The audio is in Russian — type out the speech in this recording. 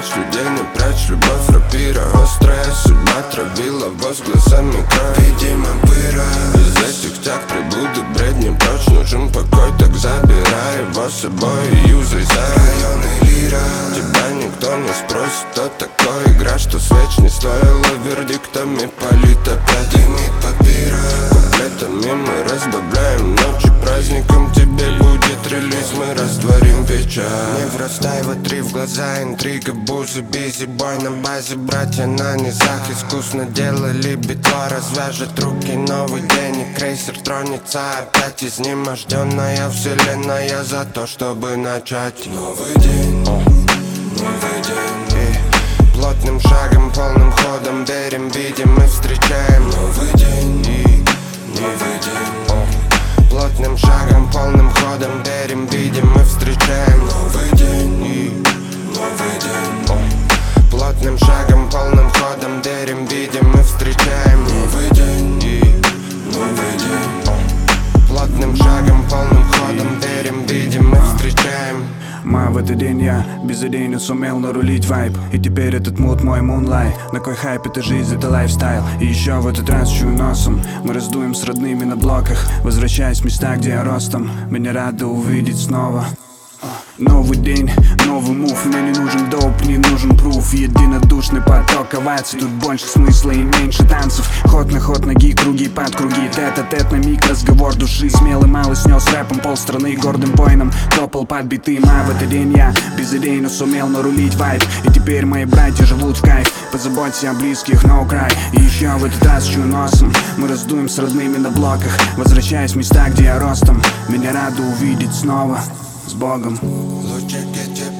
прячь людей, не прячь любовь. Рапира острая, судьба травила возгласами кровь. Видимо, пыра из этих тяг прибуду бредни прочь. Нужен покой, так забирай его с собой и юзай за районы лира. Тебя никто не спросит, кто такой. Игра, что свеч не стоила вердиктами, полит опять дымит папира. Куплетами мы разбавляем ночи праздником. Тебе будет релиз, мы растворим вечер. Не врастай в три в глаза, интрига, бузы, бизи, бой на базе. Братья на низах искусно делали битло. Развяжет руки, новый день и крейсер тронется опять. Изнеможденная вселенная за то, чтобы начать новый день, новый день. И плотным шагом, полным ходом верим, видим и встречаем новый день, новый день. Плотным шагом, полным ходом верим, видим и встречаем новый день, новый день. Плотным шагом, полным ходом верим, видим и встречаем новый день, новый день. Плотным шагом, полным ходом верим, видим и встречаем. В этот день я безыдейно сумел нарулить вайб. И теперь этот мут мой мунлайт. На кой хайп, это жизнь, это лайфстайл. И еще в этот раз чую носом. Мы раздуем с родными на блоках, возвращаясь в места, где я ростом. Меня рады увидеть снова. Новый день, новый мув. Мне не нужен доп, не нужен пруф. Единодушный поток оваций. Тут больше смысла и меньше танцев. Ход на ход, ноги, круги под круги. Тет-а-тет на миг, разговор души. Смелый малый снес рэпом полстраны. Гордым воином топал под битым. А в этот день я безыдейно сумел нарулить вайб. И теперь мои братья живут в кайф. Позаботься о близких, no cry. И еще в этот раз чую носом. Мы раздуем с родными на блоках, возвращаясь в места, где я ростом. Меня рады увидеть снова. С Богом. Лучики